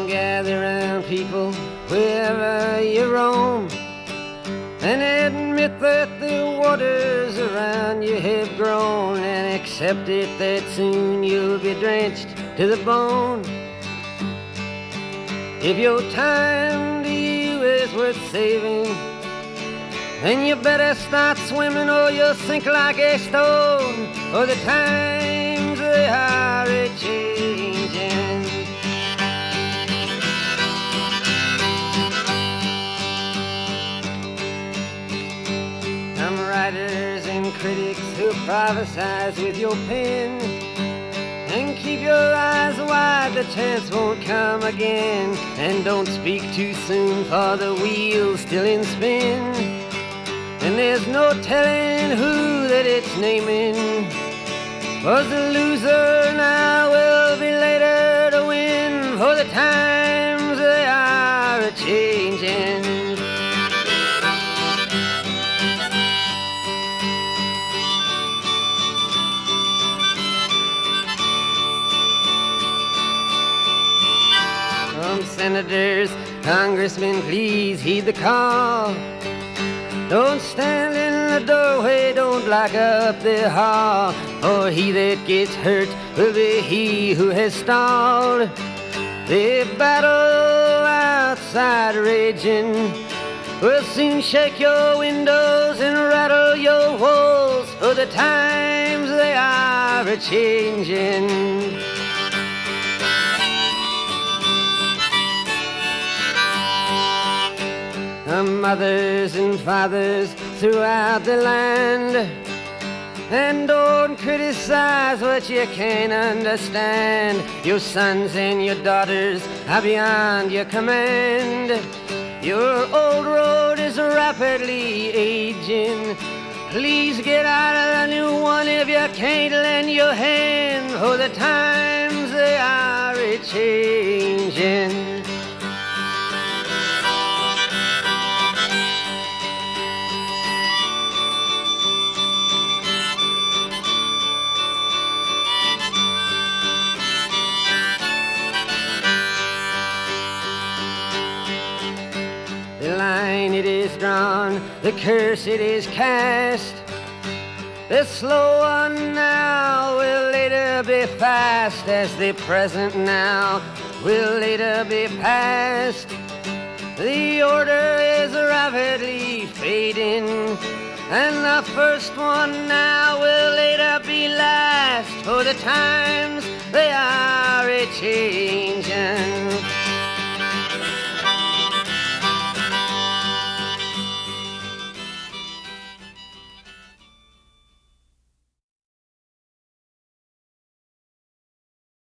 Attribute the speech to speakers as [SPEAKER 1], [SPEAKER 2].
[SPEAKER 1] gather round, people, wherever you roam, and admit that the waters around you have grown, and accept it that soon you'll be drenched to the bone. If your time to you is worth saving, then you better start swimming or you'll sink like a stone, or the times they are a-changing. Some writers and critics who prophesize with your pen, and keep your eyes wide, the chance won't come again. And don't speak too soon, for the wheel's still in spin, and there's no telling who that it's naming. For the loser now will be later to win, for the times they are a-changing. Senators, congressmen, please heed the call. Don't stand in the doorway, don't block up the hall, for he that gets hurt will be he who has stalled. The battle outside raging will soon shake your windows and rattle your walls, for the times they are a-changing. Mothers and fathers throughout the land, and don't criticize what you can't understand. Your sons and your daughters are beyond your command. Your old road is rapidly aging. Please get out of the new one if you can't lend your hand, for the times they are a-changing. The line it is drawn, the curse it is cast. The slow one now will later be fast, as the present now will later be past. The order is rapidly fading, and the first one now will later be last, for the times they are a-changing.